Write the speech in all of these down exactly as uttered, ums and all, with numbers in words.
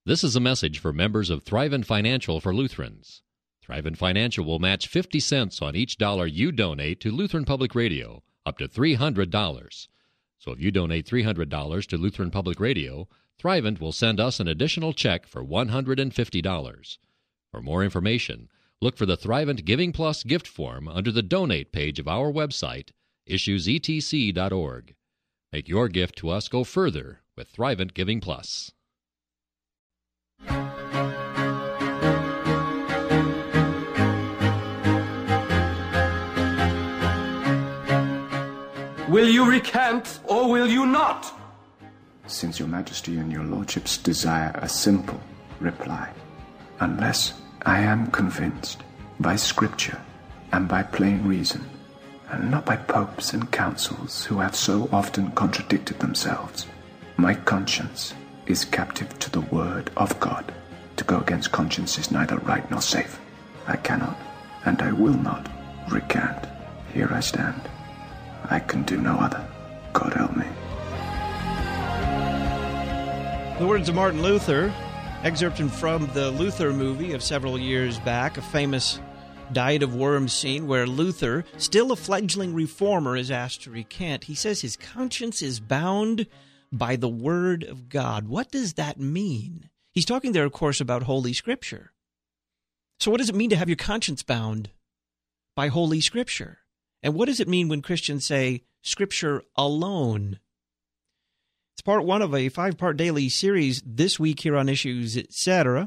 This is a message for members of Thrivent Financial for Lutherans. Thrivent Financial will match fifty cents on each dollar you donate to Lutheran Public Radio, up to three hundred dollars. So if you donate three hundred dollars to Lutheran Public Radio, Thrivent will send us an additional check for one hundred fifty dollars. For more information, look for the Thrivent Giving Plus gift form under the Donate page of our website, issues e t c dot org. Make your gift to us go further with Thrivent Giving Plus. Will you recant, or will you not? Since your majesty and your lordships desire a simple reply, unless I am convinced by scripture and by plain reason, and not by popes and councils who have so often contradicted themselves, my conscience is captive to the word of God. To go against conscience is neither right nor safe. I cannot, and I will not, recant. Here I stand. I can do no other. God help me. The words of Martin Luther, excerpted from the Luther movie of several years back, a famous Diet of Worms scene where Luther, still a fledgling reformer, is asked to recant. He says his conscience is bound by the Word of God. What does that mean? He's talking there, of course, about Holy Scripture. So what does it mean to have your conscience bound by Holy Scripture? And what does it mean when Christians say Scripture alone? It's part one of a five-part daily series this week here on Issues, et cetera,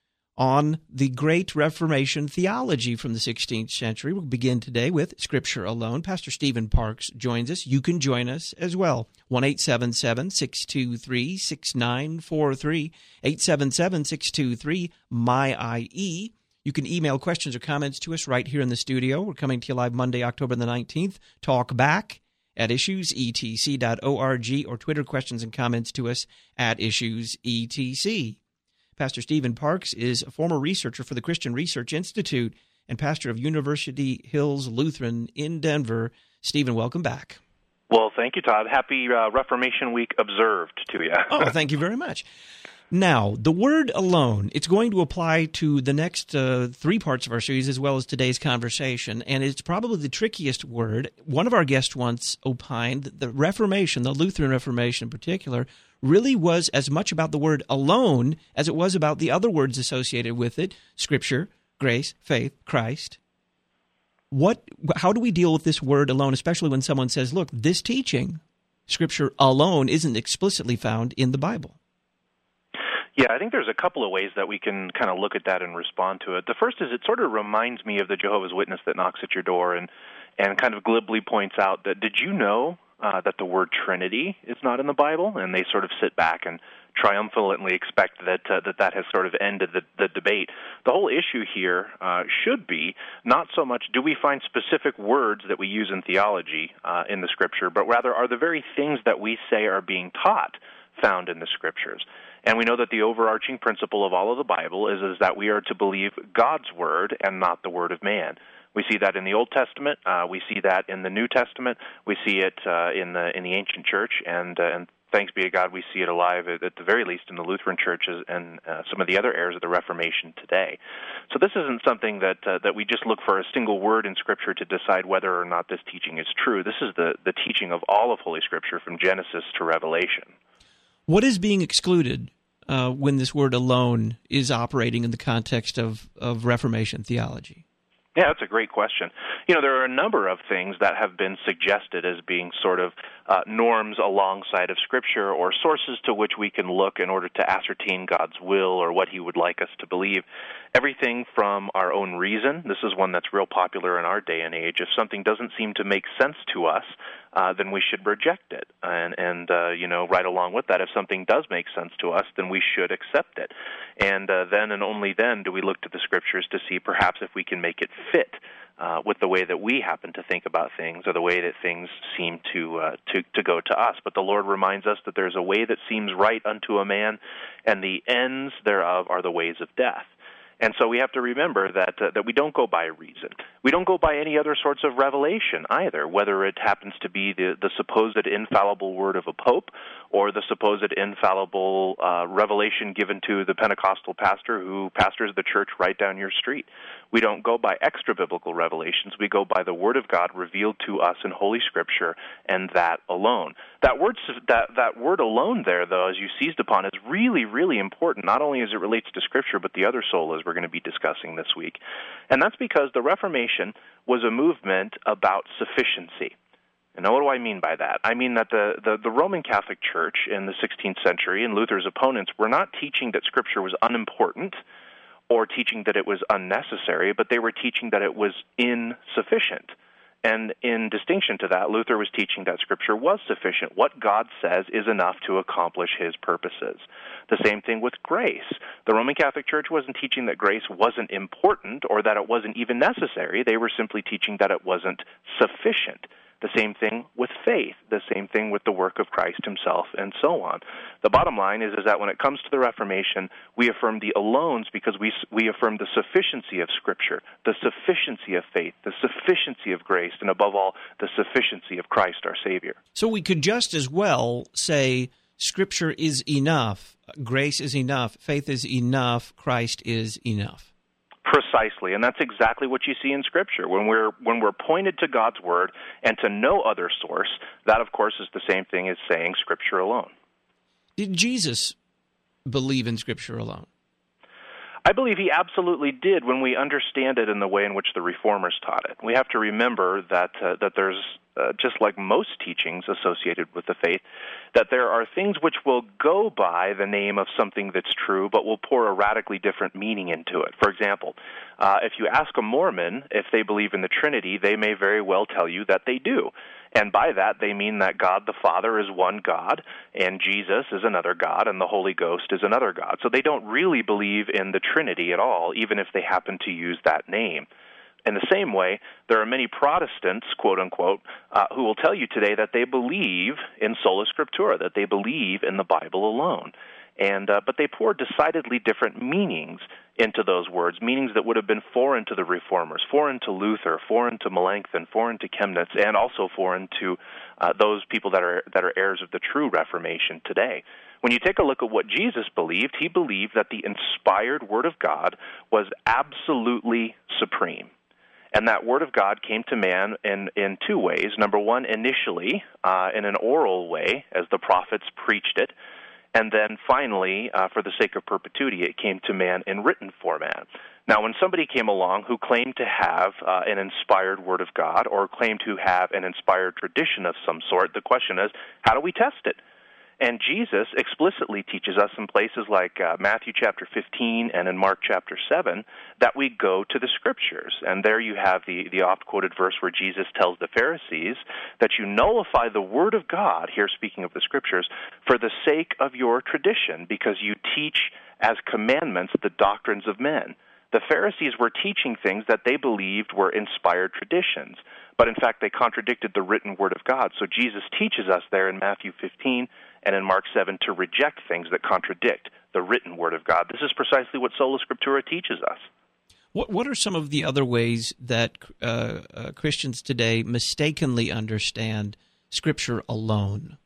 on the Great Reformation theology from the sixteenth century. We'll begin today with Scripture alone. Pastor Stephen Parks joins us. You can join us as well. one eight seven seven, six two three, six nine four three, eight seven seven, six two three, M Y I E. You can email questions or comments to us right here in the studio. We're coming to you live Monday, October the nineteenth. Talk back at issues e t c dot org, or Twitter questions and comments to us at issues e t c. Pastor Stephen Parks is a former researcher for the Christian Research Institute and pastor of University Hills Lutheran in Denver. Stephen, welcome back. Well, thank you, Todd. Happy uh, Reformation Week observed to you. Oh, thank you very much. Now, the word alone, it's going to apply to the next uh, three parts of our series as well as today's conversation, and it's probably the trickiest word. One of our guests once opined that the Reformation, the Lutheran Reformation in particular, really was as much about the word alone as it was about the other words associated with it: Scripture, grace, faith, Christ. What? How do we deal with this word alone, especially when someone says, look, this teaching, Scripture alone, isn't explicitly found in the Bible? Yeah, I think there's a couple of ways that we can kind of look at that and respond to it. The first is it sort of reminds me of the Jehovah's Witness that knocks at your door and, and kind of glibly points out that, did you know uh, that the word Trinity is not in the Bible? And they sort of sit back and triumphantly expect that uh, that, that has sort of ended the, the debate. The whole issue here uh, should be not so much do we find specific words that we use in theology uh, in the Scripture, but rather are the very things that we say are being taught found in the Scriptures. And we know that the overarching principle of all of the Bible is, is that we are to believe God's word and not the word of man. We see that in the Old Testament. Uh, we see that in the New Testament. We see it uh, in the in the ancient church, and uh, and thanks be to God, we see it alive at, at the very least in the Lutheran churches and uh, some of the other eras of the Reformation today. So this isn't something that uh, that we just look for a single word in Scripture to decide whether or not this teaching is true. This is the the teaching of all of Holy Scripture from Genesis to Revelation. What is being excluded uh, when this word alone is operating in the context of, of Reformation theology? Yeah, that's a great question. You know, there are a number of things that have been suggested as being sort of uh, norms alongside of Scripture or sources to which we can look in order to ascertain God's will or what He would like us to believe. Everything from our own reason. This is one that's real popular in our day and age. If something doesn't seem to make sense to us, uh, then we should reject it. And, and uh, you know, right along with that, if something does make sense to us, then we should accept it. And uh, then and only then do we look to the Scriptures to see perhaps if we can make it fit uh, with the way that we happen to think about things or the way that things seem to, uh, to to go to us. But the Lord reminds us that there's a way that seems right unto a man, and the ends thereof are the ways of death. And so we have to remember that uh, that we don't go by reason. We don't go by any other sorts of revelation either, whether it happens to be the, the supposed infallible word of a pope or the supposed infallible uh, revelation given to the Pentecostal pastor who pastors the church right down your street. We don't go by extra-biblical revelations. We go by the Word of God revealed to us in Holy Scripture, and that alone. That word, that, that word alone there, though, as you seized upon, is really, really important, not only as it relates to Scripture, but the other solas we're going to be discussing this week. And that's because the Reformation was a movement about sufficiency. And now what do I mean by that? I mean that the, the, the Roman Catholic Church in the sixteenth century and Luther's opponents were not teaching that Scripture was unimportant or teaching that it was unnecessary, but they were teaching that it was insufficient. And in distinction to that, Luther was teaching that Scripture was sufficient. What God says is enough to accomplish His purposes. The same thing with grace. The Roman Catholic Church wasn't teaching that grace wasn't important or that it wasn't even necessary. They were simply teaching that it wasn't sufficient. The same thing with faith, the same thing with the work of Christ Himself, and so on. The bottom line is, is that when it comes to the Reformation, we affirm the alones because we we affirm the sufficiency of Scripture, the sufficiency of faith, the sufficiency of grace, and above all, the sufficiency of Christ our Savior. So we could just as well say Scripture is enough, grace is enough, faith is enough, Christ is enough. Precisely, and that's exactly what you see in Scripture. When we're when we're pointed to God's Word and to no other source, that, of course, is the same thing as saying Scripture alone. Did Jesus believe in Scripture alone? I believe he absolutely did when we understand it in the way in which the Reformers taught it. We have to remember that uh, that there's, uh, just like most teachings associated with the faith, that there are things which will go by the name of something that's true, but will pour a radically different meaning into it. For example, uh, if you ask a Mormon if they believe in the Trinity, they may very well tell you that they do. And by that, they mean that God the Father is one God, and Jesus is another God, and the Holy Ghost is another God. So they don't really believe in the Trinity at all, even if they happen to use that name. In the same way, there are many Protestants, quote-unquote, uh, who will tell you today that they believe in sola scriptura, that they believe in the Bible alone. And uh, but they pour decidedly different meanings into those words, meanings that would have been foreign to the Reformers, foreign to Luther, foreign to Melanchthon, foreign to Chemnitz, and also foreign to uh, those people that are that are heirs of the true Reformation today. When you take a look at what Jesus believed, he believed that the inspired Word of God was absolutely supreme. And that Word of God came to man in, in two ways. Number one, initially, uh, in an oral way, as the prophets preached it. And then finally, uh, for the sake of perpetuity, it came to man in written format. Now, when somebody came along who claimed to have uh, an inspired Word of God or claimed to have an inspired tradition of some sort, the question is, how do we test it? And Jesus explicitly teaches us in places like uh, Matthew chapter fifteen and in Mark chapter seven that we go to the Scriptures. And there you have the, the oft-quoted verse where Jesus tells the Pharisees that you nullify the Word of God, here speaking of the Scriptures, for the sake of your tradition, because you teach as commandments the doctrines of men. The Pharisees were teaching things that they believed were inspired traditions, but in fact they contradicted the written Word of God. So Jesus teaches us there in Matthew fifteen and in Mark seven to reject things that contradict the written Word of God. This is precisely what sola scriptura teaches us. What What are some of the other ways that uh, uh, Christians today mistakenly understand Scripture alone?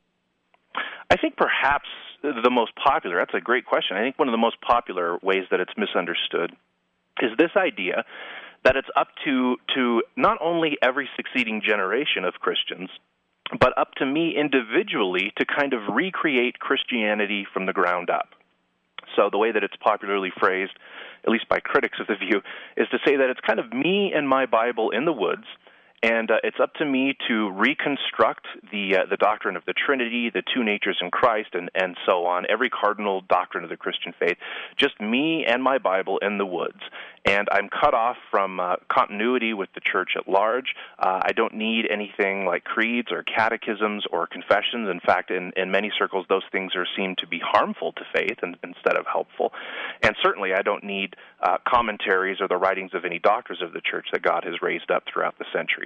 I think perhaps the most popular, that's a great question, I think one of the most popular ways that it's misunderstood is this idea that it's up to, to not only every succeeding generation of Christians, but up to me individually to kind of recreate Christianity from the ground up. So the way that it's popularly phrased, at least by critics of the view, is to say that it's kind of me and my Bible in the woods, and uh, it's up to me to reconstruct the uh, the doctrine of the Trinity, the two natures in Christ, and, and so on, every cardinal doctrine of the Christian faith, just me and my Bible in the woods. And I'm cut off from uh, continuity with the church at large. Uh, I don't need anything like creeds or catechisms or confessions. In fact, in, in many circles, those things are seen to be harmful to faith and, instead of helpful. And certainly I don't need uh, commentaries or the writings of any doctors of the church that God has raised up throughout the centuries.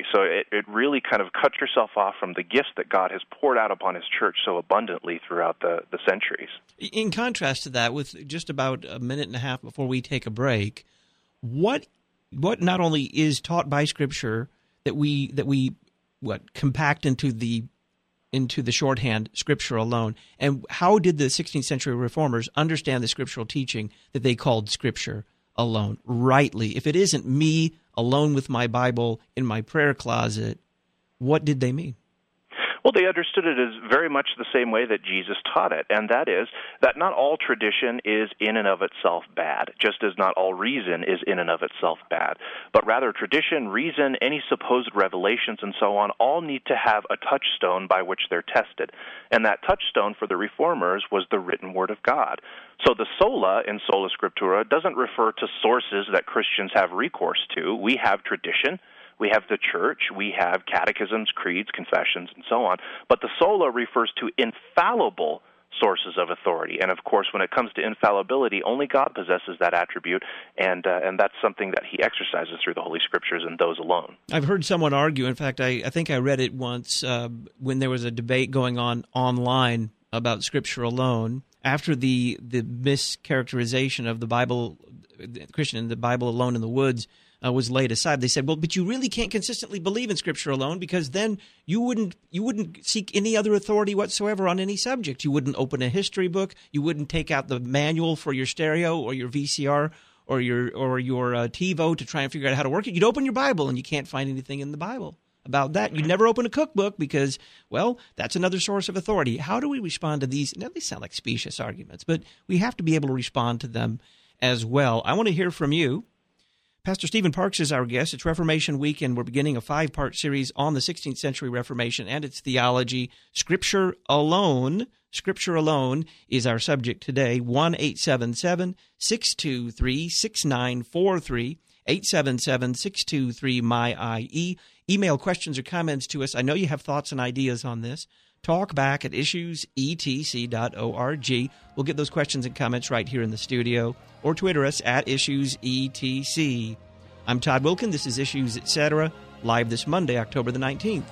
So it, it really kind of cuts yourself off from the gifts that God has poured out upon his church so abundantly throughout the, the centuries. In contrast to that, with just about a minute and a half before we take a break, what what not only is taught by Scripture that we that we what compact into the into the shorthand Scripture alone, and how did the sixteenth century reformers understand the scriptural teaching that they called Scripture alone rightly? If it isn't me alone with my Bible in my prayer closet, what did they mean? Well, they understood it as very much the same way that Jesus taught it, and that is that not all tradition is in and of itself bad, just as not all reason is in and of itself bad, but rather tradition, reason, any supposed revelations, and so on, all need to have a touchstone by which they're tested. And that touchstone for the Reformers was the written Word of God. So the sola in Sola Scriptura doesn't refer to sources that Christians have recourse to. We have tradition. We have the church, we have catechisms, creeds, confessions, and so on. But the sola refers to infallible sources of authority. And, of course, when it comes to infallibility, only God possesses that attribute, and uh, and that's something that he exercises through the Holy Scriptures and those alone. I've heard someone argue, in fact, I, I think I read it once uh, when there was a debate going on online about Scripture alone, after the, the mischaracterization of the Bible, the Christian in the Bible alone in the woods, Uh, was laid aside. They said, well, but you really can't consistently believe in Scripture alone, because then you wouldn't you wouldn't seek any other authority whatsoever on any subject. You wouldn't open a history book. You wouldn't take out the manual for your stereo or your V C R or your or your uh, TiVo to try and figure out how to work it. You'd open your Bible, and you can't find anything in the Bible about that. You'd never open a cookbook because, well, that's another source of authority. How do we respond to these? Now, these sound like specious arguments, but we have to be able to respond to them as well. I want to hear from you. Pastor Stephen Parks is our guest. It's Reformation Week, and we're beginning a five-part series on the sixteenth century Reformation and its theology. Scripture alone, Scripture alone is our subject today. one eight seven seven, six two three, six nine four three, eight seven seven, six two three, M Y I E. Email questions or comments to us. I know you have thoughts and ideas on this. Talk back at issues e t c dot org. We'll get those questions and comments right here in the studio, or Twitter us at issues e t c. I'm Todd Wilkin. This is Issues Etc., live this Monday, October the nineteenth.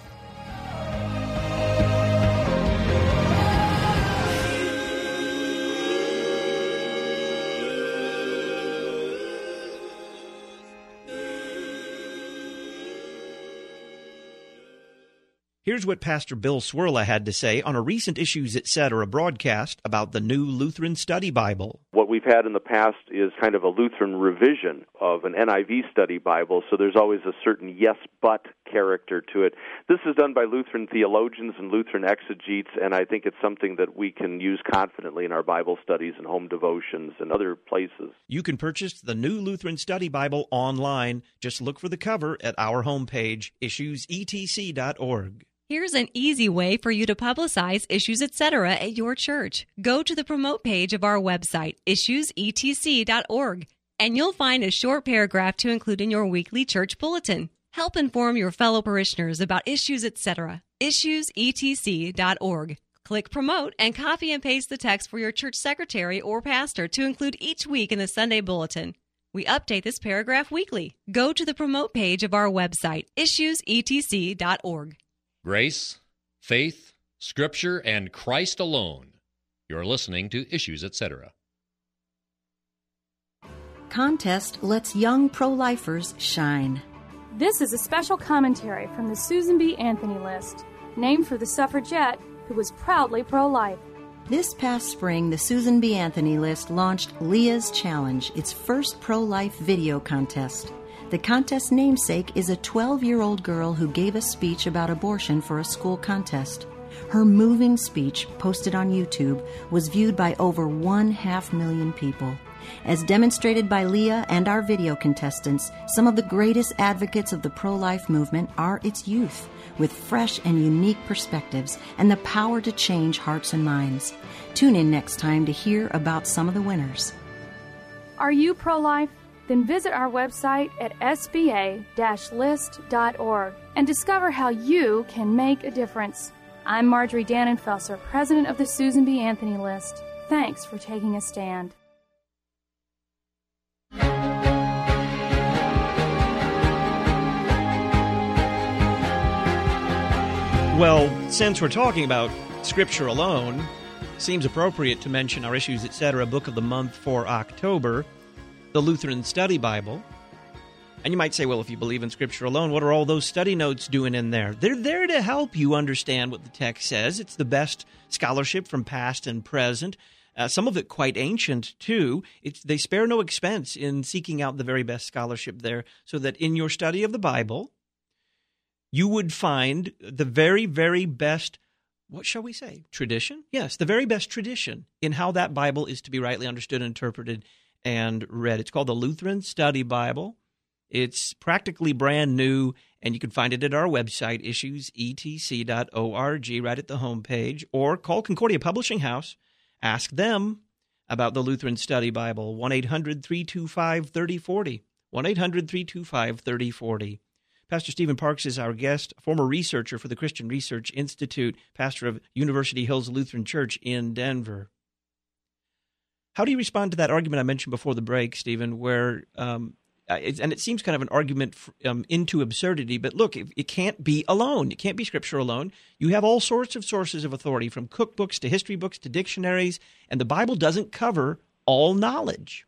Here's what Pastor Bill Swirla had to say on a recent Issues Etc. broadcast about the new Lutheran Study Bible. What we've had in the past is kind of a Lutheran revision of an N I V Study Bible, so there's always a certain yes-but character to it. This is done by Lutheran theologians and Lutheran exegetes, and I think it's something that we can use confidently in our Bible studies and home devotions and other places. You can purchase the new Lutheran Study Bible online. Just look for the cover at our homepage, issues e t c dot org. Here's an easy way for you to publicize Issues Etc. at your church. Go to the promote page of our website, issues e t c dot org, and you'll find a short paragraph to include in your weekly church bulletin. Help inform your fellow parishioners about Issues Etc. issues e t c dot org. Click Promote and copy and paste the text for your church secretary or pastor to include each week in the Sunday bulletin. We update this paragraph weekly. Go to the promote page of our website, issues e t c dot org. Grace, faith, Scripture, and Christ alone. You're listening to Issues Etc. Contest lets young pro-lifers shine. This is a special commentary from the Susan B. Anthony List, named for the suffragette who was proudly pro-life. This past spring, the Susan B. Anthony List launched Leah's Challenge, its first pro-life video contest. The contest's namesake is a twelve-year-old girl who gave a speech about abortion for a school contest. Her moving speech, posted on YouTube, was viewed by over one half million people. As demonstrated by Leah and our video contestants, some of the greatest advocates of the pro-life movement are its youth, with fresh and unique perspectives and the power to change hearts and minds. Tune in next time to hear about some of the winners. Are you pro-life? Then visit our website at s b a dash list dot org and discover how you can make a difference. I'm Marjorie Dannenfelser, president of the Susan B. Anthony List. Thanks for taking a stand. Well, since we're talking about Scripture alone, seems appropriate to mention our Issues, et cetera book of the month for October, the Lutheran Study Bible. And you might say, well, if you believe in Scripture alone, what are all those study notes doing in there? They're there to help you understand what the text says. It's the best scholarship from past and present, uh, some of it quite ancient, too. It's, they spare no expense in seeking out the very best scholarship there, so that in your study of the Bible, you would find the very, very best, what shall we say, tradition? Yes, the very best tradition in how that Bible is to be rightly understood, interpreted, and read. It's called the Lutheran Study Bible. It's practically brand new, and you can find it at our website, issues e t c dot org, right at the homepage, or call Concordia Publishing House. Ask them about the Lutheran Study Bible, one eight hundred three two five three oh four oh, one eight hundred three two five three oh four oh. Pastor Stephen Parks is our guest, former researcher for the Christian Research Institute, pastor of University Hills Lutheran Church in Denver. How do you respond to that argument I mentioned before the break, Stephen, where, um, it's, and it seems kind of an argument um, into absurdity, but look, it, it can't be alone. It can't be Scripture alone. You have all sorts of sources of authority, from cookbooks to history books to dictionaries, and the Bible doesn't cover all knowledge.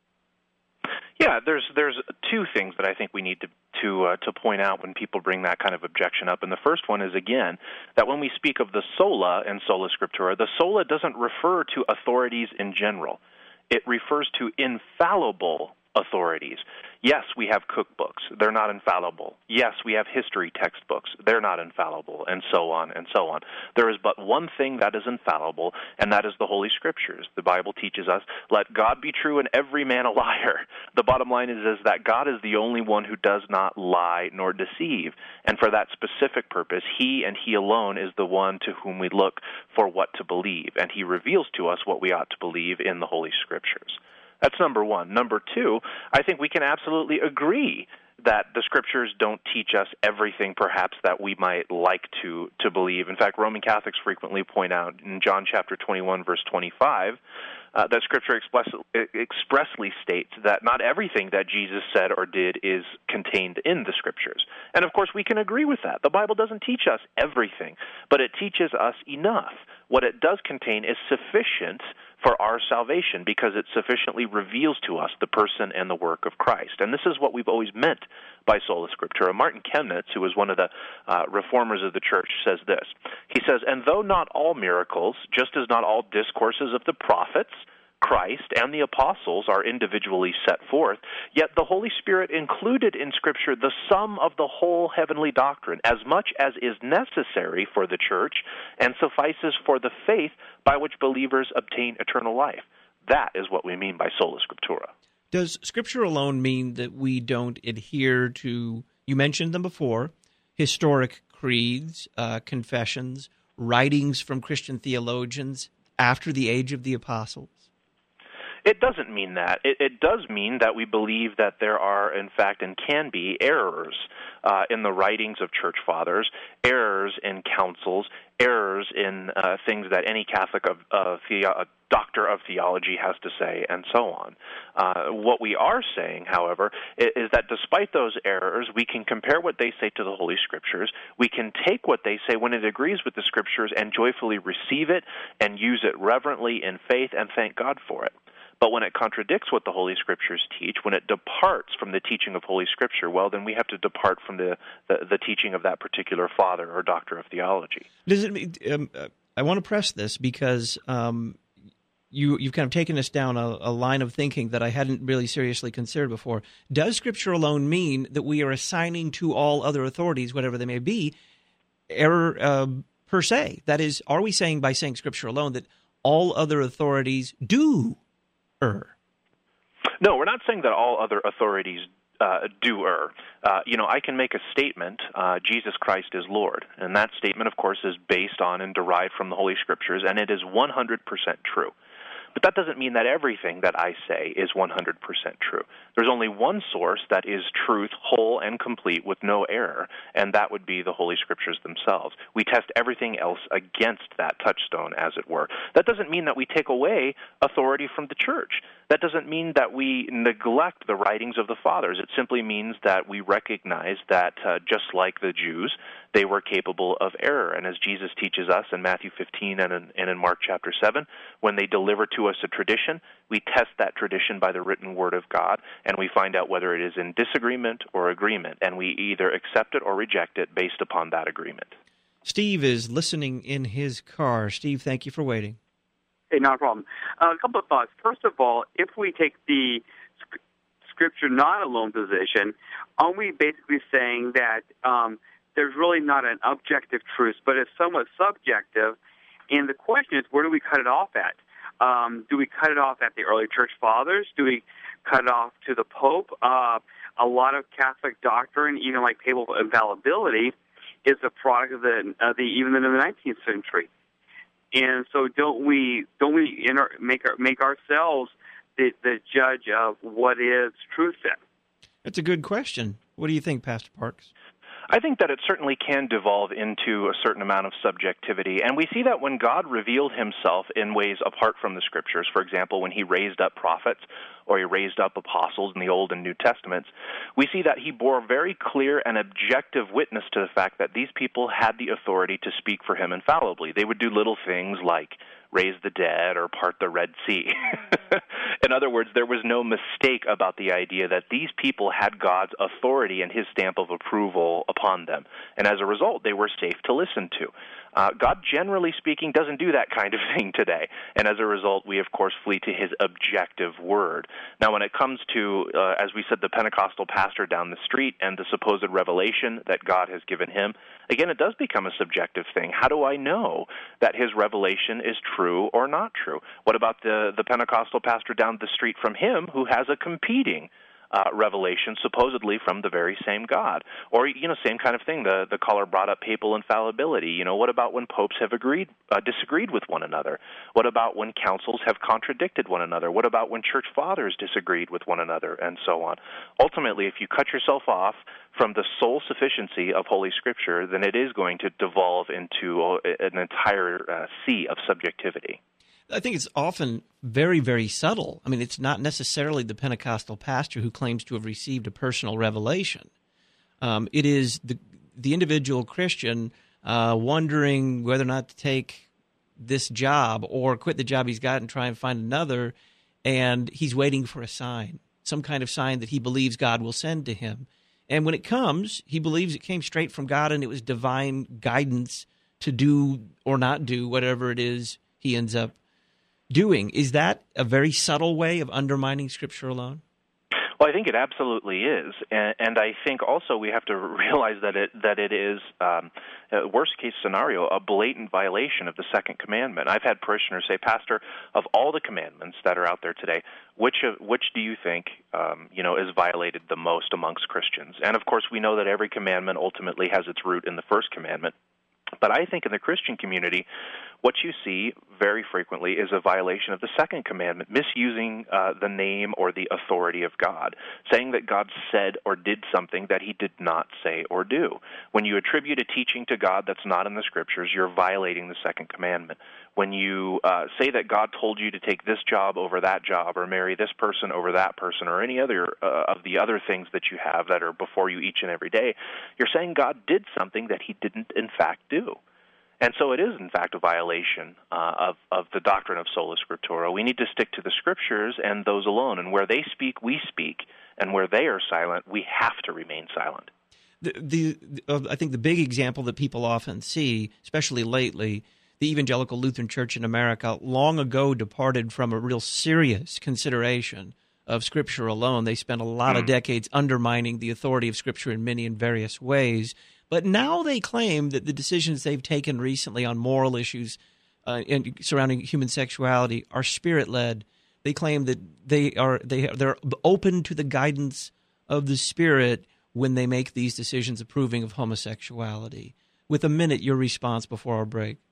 Yeah, there's there's two things that I think we need to to uh, to point out when people bring that kind of objection up. And the first one is, again, that when we speak of the sola and sola scriptura, the sola doesn't refer to authorities in general. It refers to infallible authorities. Yes, we have cookbooks. They're not infallible. Yes, we have history textbooks. They're not infallible, and so on and so on. There is but one thing that is infallible, and that is the Holy Scriptures. The Bible teaches us, let God be true and every man a liar. The bottom line is, is that God is the only one who does not lie nor deceive. And for that specific purpose, He and He alone is the one to whom we look for what to believe. And He reveals to us what we ought to believe in the Holy Scriptures. That's number one. Number two, I think we can absolutely agree that the Scriptures don't teach us everything perhaps that we might like to, to believe. In fact, Roman Catholics frequently point out in John chapter twenty-one, verse twenty-five, uh, that Scripture express, expressly states that not everything that Jesus said or did is contained in the Scriptures. And, of course, we can agree with that. The Bible doesn't teach us everything, but it teaches us enough. What it does contain is sufficient for our salvation, because it sufficiently reveals to us the person and the work of Christ. And this is what we've always meant by sola scriptura. Martin Chemnitz, who was one of the uh, reformers of the church, says this. He says, and though not all miracles, just as not all discourses of the prophets, Christ, and the apostles are individually set forth, yet the Holy Spirit included in Scripture the sum of the whole heavenly doctrine, as much as is necessary for the church and suffices for the faith by which believers obtain eternal life. That is what we mean by sola scriptura. Does Scripture alone mean that we don't adhere to, you mentioned them before, historic creeds, uh, confessions, writings from Christian theologians after the age of the apostles? It doesn't mean that. It, it does mean that we believe that there are, in fact, and can be errors uh, in the writings of church fathers, errors in councils, errors in uh, things that any Catholic of, uh, the, uh, doctor of theology has to say, and so on. Uh, what we are saying, however, is, is that despite those errors, we can compare what they say to the Holy Scriptures. We can take what they say when it agrees with the Scriptures and joyfully receive it and use it reverently in faith and thank God for it. But when it contradicts what the Holy Scriptures teach, when it departs from the teaching of Holy Scripture, well, then we have to depart from the, the, the teaching of that particular father or doctor of theology. Does it? Um, I want to press this because um, you, you've kind of taken us down a, a line of thinking that I hadn't really seriously considered before. Does Scripture alone mean that we are assigning to all other authorities, whatever they may be, error uh, per se? That is, are we saying by saying Scripture alone that all other authorities do err? No, we're not saying that all other authorities uh, do err. Uh, you know, I can make a statement, uh, Jesus Christ is Lord, and that statement, of course, is based on and derived from the Holy Scriptures, and it is one hundred percent true. But that doesn't mean that everything that I say is one hundred percent true. There's only one source that is truth, whole and complete, with no error, and that would be the Holy Scriptures themselves. We test everything else against that touchstone, as it were. That doesn't mean that we take away authority from the church. That doesn't mean that we neglect the writings of the fathers. It simply means that we recognize that uh, just like the Jews, they were capable of error. And as Jesus teaches us in Matthew fifteen and in, and in Mark chapter seven, when they deliver to us a tradition, we test that tradition by the written word of God, and we find out whether it is in disagreement or agreement, and we either accept it or reject it based upon that agreement. Steve is listening in his car. Steve, thank you for waiting. Hey, not a problem. Uh, a couple of thoughts. First of all, if we take the sc- Scripture not alone position, aren't we basically saying that um, there's really not an objective truth, but it's somewhat subjective? And the question is, where do we cut it off at? Um, do we cut it off at the early church fathers? Do we cut it off to the Pope? Uh, a lot of Catholic doctrine, even like papal infallibility, is a product of the, uh, the even in the nineteenth century. And so, don't we don't we inter- make our, make ourselves the, the judge of what is truth then? That's a good question. What do you think, Pastor Parks? I think that it certainly can devolve into a certain amount of subjectivity, and we see that when God revealed himself in ways apart from the Scriptures. For example, when he raised up prophets or he raised up apostles in the Old and New Testaments, we see that he bore very clear and objective witness to the fact that these people had the authority to speak for him infallibly. They would do little things like raise the dead or part the Red Sea. In other words, there was no mistake about the idea that these people had God's authority and his stamp of approval upon them. And as a result, they were safe to listen to. Uh, God, generally speaking, doesn't do that kind of thing today. And as a result, we, of course, flee to his objective word. Now, when it comes to, uh, as we said, the Pentecostal pastor down the street and the supposed revelation that God has given him, again, it does become a subjective thing. How do I know that his revelation is true or not true? What about the, the Pentecostal pastor down the street from him who has a competing Uh, revelation supposedly from the very same God? Or, you know, same kind of thing. The the caller brought up papal infallibility. You know, what about when popes have agreed, uh, disagreed with one another? What about when councils have contradicted one another? What about when church fathers disagreed with one another, and so on? Ultimately, if you cut yourself off from the sole sufficiency of Holy Scripture, then it is going to devolve into an entire uh, sea of subjectivity. I think it's often very, very subtle. I mean, it's not necessarily the Pentecostal pastor who claims to have received a personal revelation. Um, it is the the individual Christian uh, wondering whether or not to take this job or quit the job he's got and try and find another, and he's waiting for a sign, some kind of sign that he believes God will send to him. And when it comes, he believes it came straight from God and it was divine guidance to do or not do whatever it is he ends up doing. Is that a very subtle way of undermining Scripture alone? Well, I think it absolutely is, and, and I think also we have to realize that it that it is, um, a worst-case scenario, a blatant violation of the Second Commandment. I've had parishioners say, Pastor, of all the commandments that are out there today, which of, which do you think um, you know is violated the most amongst Christians? And of course, we know that every commandment ultimately has its root in the First Commandment. But I think in the Christian community, what you see very frequently is a violation of the Second Commandment, misusing uh, the name or the authority of God, saying that God said or did something that he did not say or do. When you attribute a teaching to God that's not in the Scriptures, you're violating the Second Commandment. When you uh, say that God told you to take this job over that job or marry this person over that person or any other uh, of the other things that you have that are before you each and every day, you're saying God did something that he didn't in fact do. And so it is, in fact, a violation uh, of, of the doctrine of sola scriptura. We need to stick to the Scriptures and those alone. And where they speak, we speak. And where they are silent, we have to remain silent. The, the, uh, I think the big example that people often see, especially lately, the Evangelical Lutheran Church in America long ago departed from a real serious consideration of Scripture alone. They spent a lot mm. of decades undermining the authority of Scripture in many and various ways. But now they claim that the decisions they've taken recently on moral issues uh, and surrounding human sexuality are Spirit-led. They claim that they are they they're open to the guidance of the Spirit when they make these decisions approving of homosexuality. With a minute, your response before our break.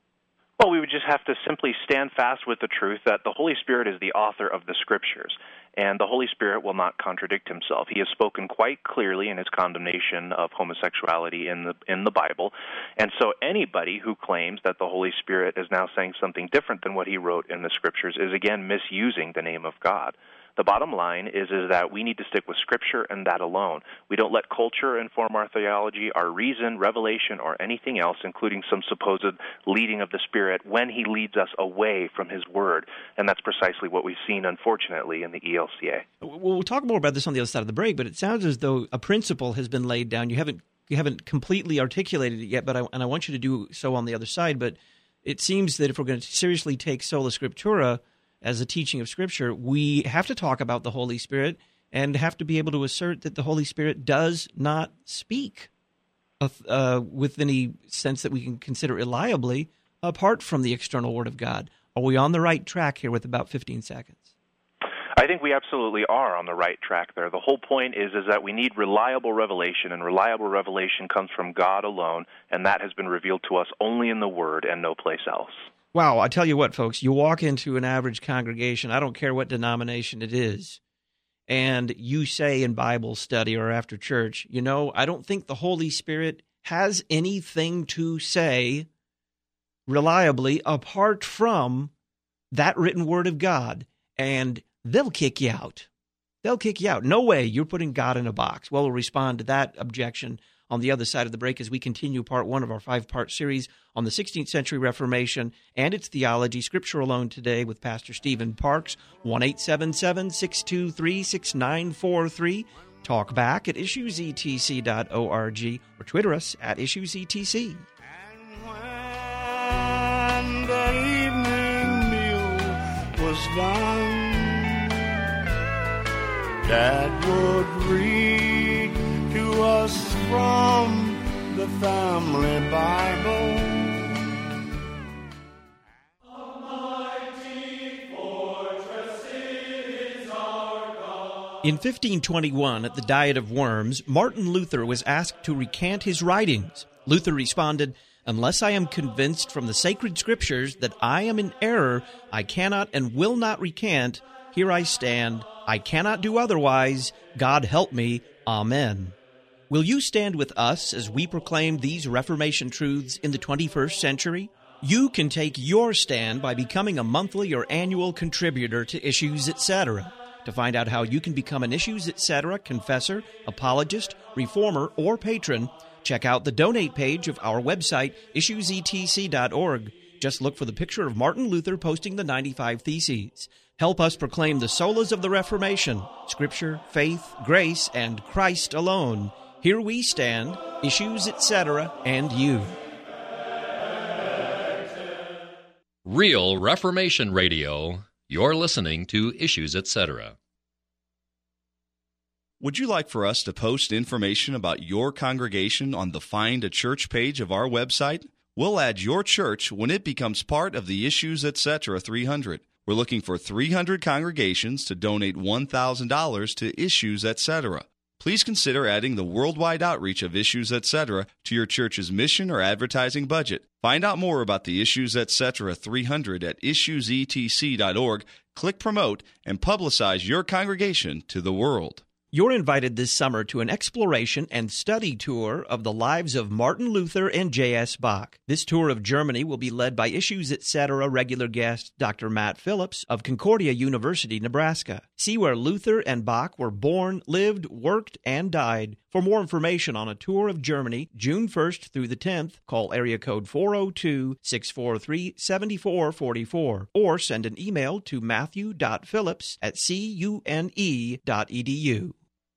Well, we would just have to simply stand fast with the truth that the Holy Spirit is the author of the Scriptures, and the Holy Spirit will not contradict himself. He has spoken quite clearly in his condemnation of homosexuality in the in the Bible, and so anybody who claims that the Holy Spirit is now saying something different than what he wrote in the Scriptures is, again, misusing the name of God. The bottom line is, is that we need to stick with Scripture and that alone. We don't let culture inform our theology, our reason, revelation, or anything else, including some supposed leading of the Spirit when he leads us away from his word. And that's precisely what we've seen, unfortunately, in the E L C A. Well, we'll talk more about this on the other side of the break, but it sounds as though a principle has been laid down. You haven't you haven't completely articulated it yet, but I, and I want you to do so on the other side. But it seems that if we're going to seriously take Sola Scriptura as a teaching of Scripture, we have to talk about the Holy Spirit and have to be able to assert that the Holy Spirit does not speak uh, with any sense that we can consider reliably apart from the external Word of God. Are we on the right track here with about fifteen seconds? I think we absolutely are on the right track there. The whole point is, is that we need reliable revelation, and reliable revelation comes from God alone, and that has been revealed to us only in the Word and no place else. Wow, I tell you what, folks, you walk into an average congregation, I don't care what denomination it is, and you say in Bible study or after church, you know, I don't think the Holy Spirit has anything to say reliably apart from that written Word of God, and they'll kick you out. They'll kick you out. No way you're putting God in a box. Well, we'll respond to that objection on the other side of the break as we continue part one of our five-part series on the sixteenth century Reformation and its theology, Scripture Alone Today with Pastor Stephen Parks, one eight seven seven, six two three, six nine four three. Talk back at issues e t c dot org or Twitter us at issues e t c. And when the evening meal was done, Dad would read to us from the family Bible. In fifteen twenty-one, at the Diet of Worms, Martin Luther was asked to recant his writings. Luther responded, "Unless I am convinced from the sacred scriptures that I am in error, I cannot and will not recant. Here I stand. I cannot do otherwise. God help me. Amen." Will you stand with us as we proclaim these Reformation truths in the twenty-first century? You can take your stand by becoming a monthly or annual contributor to Issues, et cetera. To find out how you can become an Issues, et cetera confessor, apologist, reformer, or patron, check out the donate page of our website, issues e t c dot org. Just look for the picture of Martin Luther posting the ninety-five Theses. Help us proclaim the solas of the Reformation, Scripture, faith, grace, and Christ alone. Here we stand, Issues, et cetera, and you. Real Reformation Radio. You're listening to Issues, et cetera. Would you like for us to post information about your congregation on the Find a Church page of our website? We'll add your church when it becomes part of the Issues, et cetera three hundred. We're looking for three hundred congregations to donate one thousand dollars to Issues, et cetera. Please consider adding the worldwide outreach of Issues, et cetera to your church's mission or advertising budget. Find out more about the Issues, et cetera three hundred at issues e t c dot org. Click Promote and publicize your congregation to the world. You're invited this summer to an exploration and study tour of the lives of Martin Luther and J S. Bach. This tour of Germany will be led by Issues, et cetera regular guest Doctor Matt Phillips of Concordia University, Nebraska. See where Luther and Bach were born, lived, worked, and died. For more information on a tour of Germany, June first through the tenth, call area code four oh two, six four three, seven four four four or send an email to matthew dot phillips at cune dot e d u.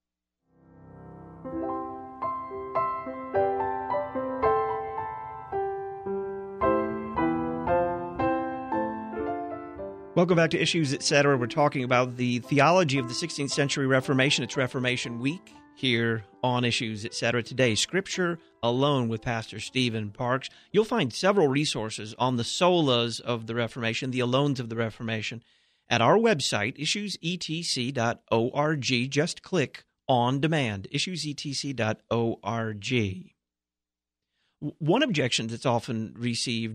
Welcome back to Issues, et cetera. We're talking about the theology of the sixteenth century Reformation. It's Reformation Week here on Issues, et cetera. Today, Scripture Alone with Pastor Stephen Parks. You'll find several resources on the solas of the Reformation, the alones of the Reformation, at our website, issues e t c dot org. Just click On Demand, issues e t c dot org. One objection that's often received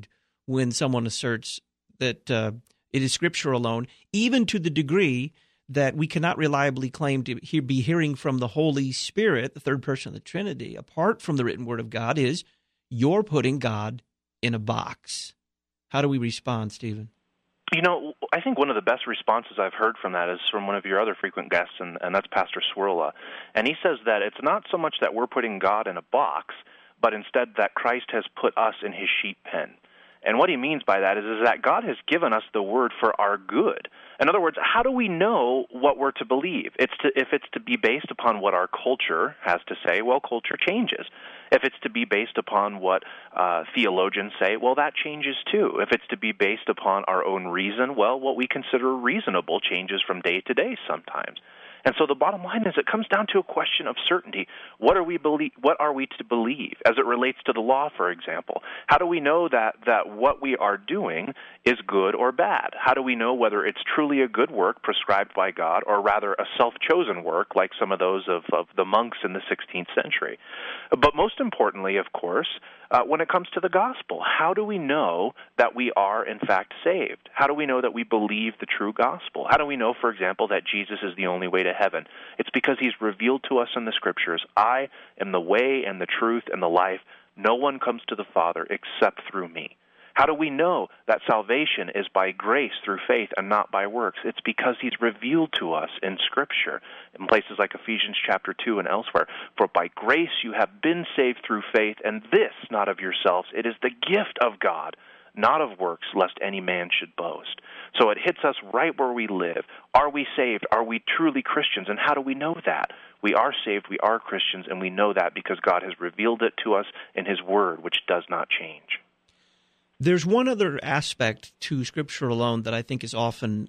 when someone asserts that uh, it is Scripture alone, even to the degree that we cannot reliably claim to he- be hearing from the Holy Spirit, the third person of the Trinity, apart from the written Word of God, is you're putting God in a box. How do we respond, Stephen? You know, I think one of the best responses I've heard from that is from one of your other frequent guests, and, and that's Pastor Swirla. And he says that it's not so much that we're putting God in a box, but instead that Christ has put us in his sheep pen. And what he means by that is, is that God has given us the Word for our good. In other words, how do we know what we're to believe? It's to, if it's to be based upon what our culture has to say, well, culture changes. If it's to be based upon what uh, theologians say, well, that changes too. If it's to be based upon our own reason, well, what we consider reasonable changes from day to day sometimes. And so the bottom line is it comes down to a question of certainty. What are we believe, what are we to believe as it relates to the law, for example? How do we know that, that what we are doing is good or bad? How do we know whether it's truly a good work prescribed by God or rather a self-chosen work like some of those of, of the monks in the sixteenth century? But most importantly, of course, uh, when it comes to the gospel, how do we know that we are in fact saved? How do we know that we believe the true gospel? How do we know, for example, that Jesus is the only way to heaven? It's because he's revealed to us in the Scriptures, I am the way and the truth and the life. No one comes to the Father except through me. How do we know that salvation is by grace through faith and not by works? It's because he's revealed to us in Scripture, in places like Ephesians chapter two and elsewhere. For by grace you have been saved through faith, and this not of yourselves. It is the gift of God, not of works, lest any man should boast. So it hits us right where we live. Are we saved? Are we truly Christians? And how do we know that? We are saved, we are Christians, and we know that because God has revealed it to us in his Word, which does not change. There's one other aspect to Scripture alone that I think is often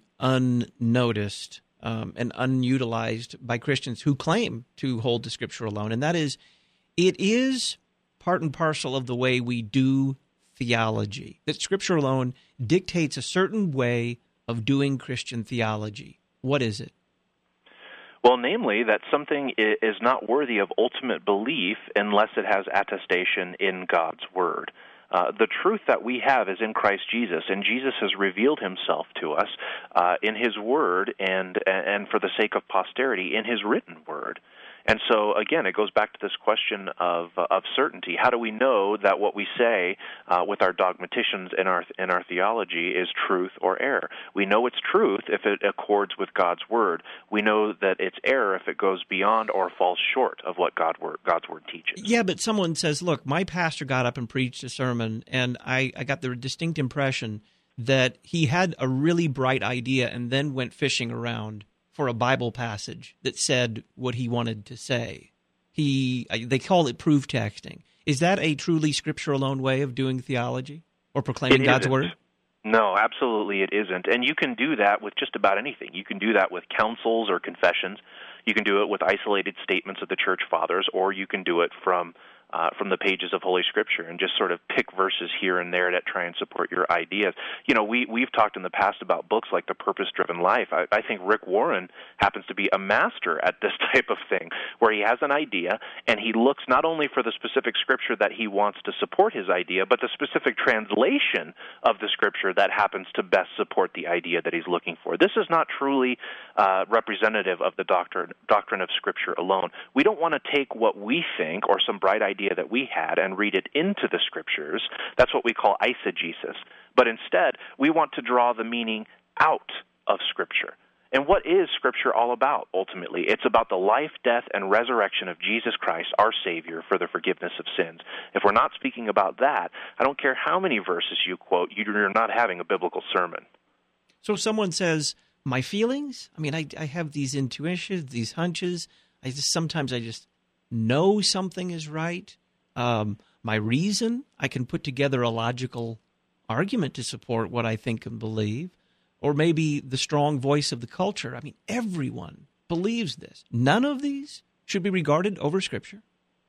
unnoticed um, and unutilized by Christians who claim to hold to Scripture alone, and that is it is part and parcel of the way we do theology, that Scripture alone dictates a certain way of doing Christian theology. What is it? Well, namely, that something is not worthy of ultimate belief unless it has attestation in God's Word. Uh, the truth that we have is in Christ Jesus, and Jesus has revealed himself to us uh, in his Word and, and for the sake of posterity in his written Word. And so, again, it goes back to this question of uh, of certainty. How do we know that what we say uh, with our dogmaticians in our in our theology is truth or error? We know it's truth if it accords with God's Word. We know that it's error if it goes beyond or falls short of what God word, God's Word teaches. Yeah, but someone says, look, my pastor got up and preached a sermon, and I, I got the distinct impression that he had a really bright idea and then went fishing around for a Bible passage that said what he wanted to say. He they call it proof texting. Is that a truly Scripture alone way of doing theology or proclaiming It God's isn't. Word? No, absolutely it isn't. And you can do that with just about anything. You can do that with councils or confessions. You can do it with isolated statements of the Church Fathers, or you can do it from Uh, from the pages of Holy Scripture and just sort of pick verses here and there that try and support your ideas. You know, we, we've talked in the past about books like The Purpose-Driven Life. I, I think Rick Warren happens to be a master at this type of thing, where he has an idea and he looks not only for the specific Scripture that he wants to support his idea, but the specific translation of the Scripture that happens to best support the idea that he's looking for. This is not truly uh, representative of the doctrine, doctrine of Scripture alone. We don't want to take what we think or some bright idea that we had and read it into the Scriptures. That's what we call eisegesis. But instead, we want to draw the meaning out of Scripture. And what is Scripture all about, ultimately? It's about the life, death, and resurrection of Jesus Christ, our Savior, for the forgiveness of sins. If we're not speaking about that, I don't care how many verses you quote, you're not having a biblical sermon. So if someone says, my feelings? I mean, I, I have these intuitions, these hunches. I just sometimes I just know something is right. Um, my reason, I can put together a logical argument to support what I think and believe. Or maybe the strong voice of the culture. I mean, everyone believes this. None of these should be regarded over Scripture.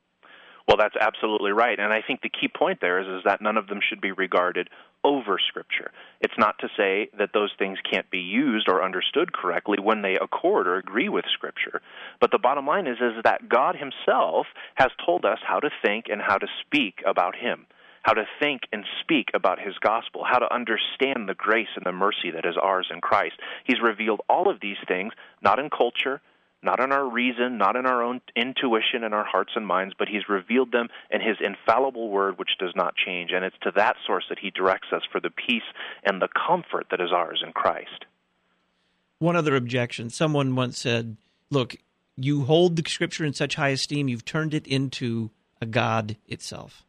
Well, that's absolutely right. And I think the key point there is, is that none of them should be regarded over Scripture. It's not to say that those things can't be used or understood correctly when they accord or agree with Scripture. But the bottom line is, is that God himself has told us how to think and how to speak about him. how to think and speak about his gospel, how to understand the grace and the mercy that is ours in Christ. He's revealed all of these things, not in culture, not in our reason, not in our own intuition in our hearts and minds, but he's revealed them in his infallible word, which does not change. And it's to that source that he directs us for the peace and the comfort that is ours in Christ. One other objection. Someone once said, look, you hold the Scripture in such high esteem, you've turned it into a God itself.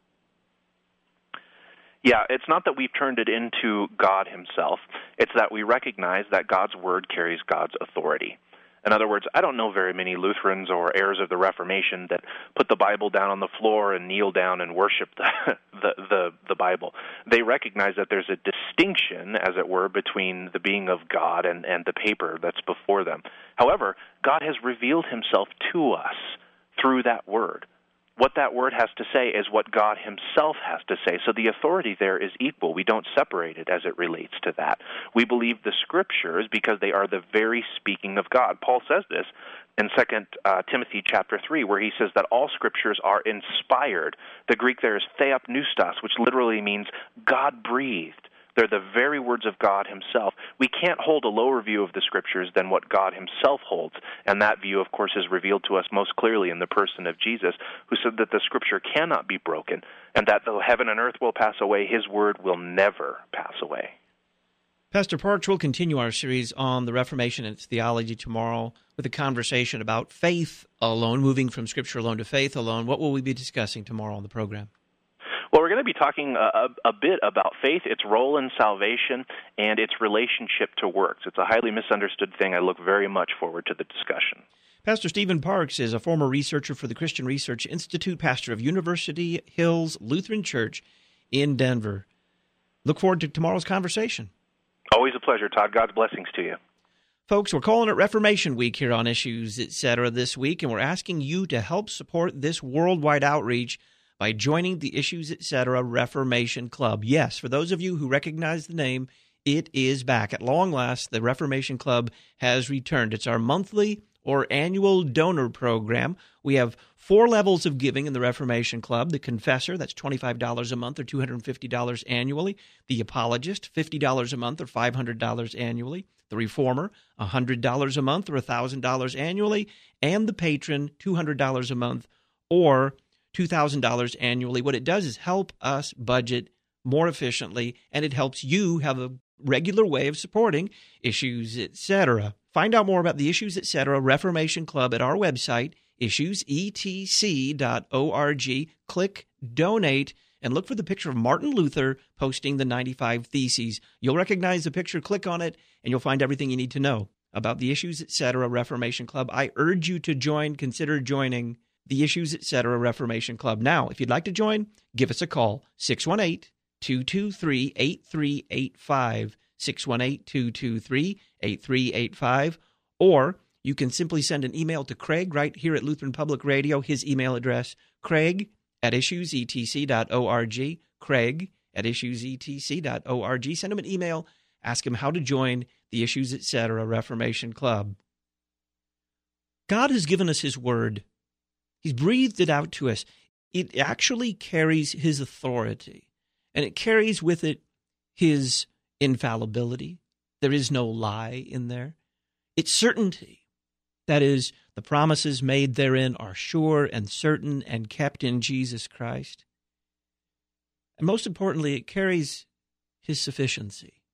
Yeah, it's not that we've turned it into God himself. It's that we recognize that God's word carries God's authority. In other words, I don't know very many Lutherans or heirs of the Reformation that put the Bible down on the floor and kneel down and worship the, the, the, the Bible. They recognize that there's a distinction, as it were, between the being of God and, and the paper that's before them. However, God has revealed himself to us through that word. What that word has to say is what God himself has to say. So the authority there is equal. We don't separate it as it relates to that. We believe the Scriptures because they are the very speaking of God. Paul says this in Second uh, Timothy chapter three, where he says that all Scriptures are inspired. The Greek there is theopneustos, which literally means God-breathed. They're the very words of God himself. We can't hold a lower view of the Scriptures than what God himself holds, and that view, of course, is revealed to us most clearly in the person of Jesus, who said that the Scripture cannot be broken, and that though heaven and earth will pass away, his word will never pass away. Pastor Parks, will continue our series on the Reformation and its theology tomorrow with a conversation about faith alone, moving from Scripture alone to faith alone. What will we be discussing tomorrow on the program? Well, we're going to be talking a, a bit about faith, its role in salvation, and its relationship to works. It's a highly misunderstood thing. I look very much forward to the discussion. Pastor Stephen Parks is a former researcher for the Christian Research Institute, pastor of University Hills Lutheran Church in Denver. Look forward to tomorrow's conversation. Always a pleasure, Todd. God's blessings to you. Folks, we're calling it Reformation Week here on Issues, et cetera this week, and we're asking you to help support this worldwide outreach by joining the Issues, et cetera Reformation Club. Yes, for those of you who recognize the name, it is back. At long last, the Reformation Club has returned. It's our monthly or annual donor program. We have four levels of giving in the Reformation Club. The Confessor, that's twenty-five dollars a month or two hundred fifty dollars annually. The Apologist, fifty dollars a month or five hundred dollars annually. The Reformer, one hundred dollars a month or one thousand dollars annually. And the Patron, two hundred dollars a month or two thousand dollars annually. What it does is help us budget more efficiently, and it helps you have a regular way of supporting Issues, et cetera. Find out more about the Issues, et cetera Reformation Club at our website, issues e t c dot org. Click Donate and look for the picture of Martin Luther posting the ninety-five Theses. You'll recognize the picture, click on it, and you'll find everything you need to know about the Issues, et cetera Reformation Club. I urge you to join, consider joining the Issues, et cetera Reformation Club. Now, if you'd like to join, give us a call, six one eight, two two three, eight three eight five, six one eight, two two three, eight three eight five, or you can simply send an email to Craig right here at Lutheran Public Radio. His email address, Craig at issues e t c dot org, Craig at issues e t c dot org. Send him an email, ask him how to join the Issues, et cetera Reformation Club. God has given us his word. He's breathed it out to us. It actually carries his authority, and it carries with it his infallibility. There is no lie in there. It's certainty. That is, the promises made therein are sure and certain and kept in Jesus Christ. And most importantly, it carries his sufficiency.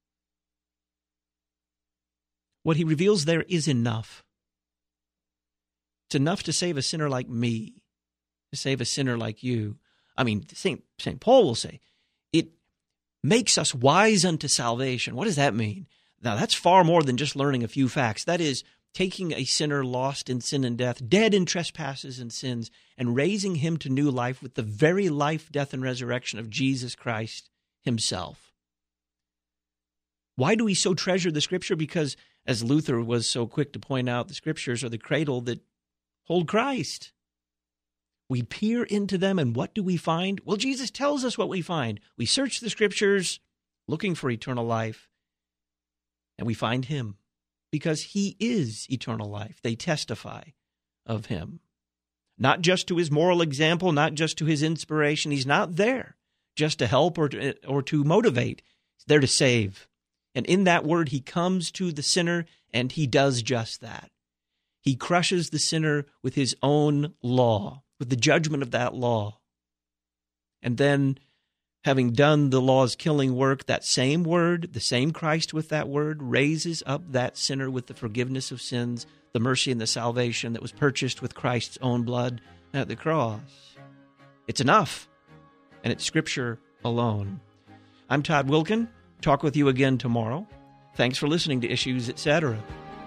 What he reveals there is enough. It's enough to save a sinner like me, to save a sinner like you. I mean, Saint Saint Paul will say, it makes us wise unto salvation. What does that mean? Now, that's far more than just learning a few facts. That is taking a sinner lost in sin and death, dead in trespasses and sins, and raising him to new life with the very life, death, and resurrection of Jesus Christ himself. Why do we so treasure the Scripture? Because, as Luther was so quick to point out, the Scriptures are the cradle that hold Christ. We peer into them, and what do we find? Well, Jesus tells us what we find. We search the Scriptures looking for eternal life, and we find him because he is eternal life. They testify of him. Not just to his moral example, not just to his inspiration. He's not there just to help or to, or to motivate. He's there to save. And in that word, he comes to the sinner, and he does just that. He crushes the sinner with his own law, with the judgment of that law. And then, having done the law's killing work, that same word, the same Christ with that word, raises up that sinner with the forgiveness of sins, the mercy and the salvation that was purchased with Christ's own blood at the cross. It's enough, and it's Scripture alone. I'm Todd Wilken. Talk with you again tomorrow. Thanks for listening to Issues, et cetera.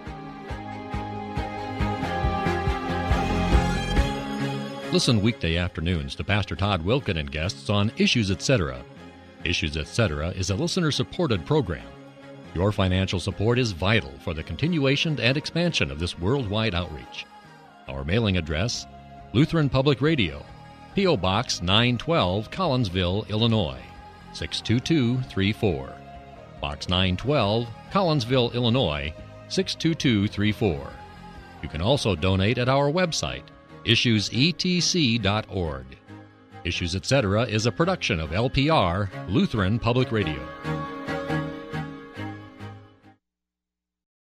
Listen weekday afternoons to Pastor Todd Wilken and guests on Issues, et cetera. Issues, et cetera is a listener-supported program. Your financial support is vital for the continuation and expansion of this worldwide outreach. Our mailing address, Lutheran Public Radio, P O. Box nine twelve, Collinsville, Illinois, six two two three four. Box nine twelve, Collinsville, Illinois, six two two three four. You can also donate at our website, issues e t c dot org. Issues, et cetera is a production of L P R, Lutheran Public Radio.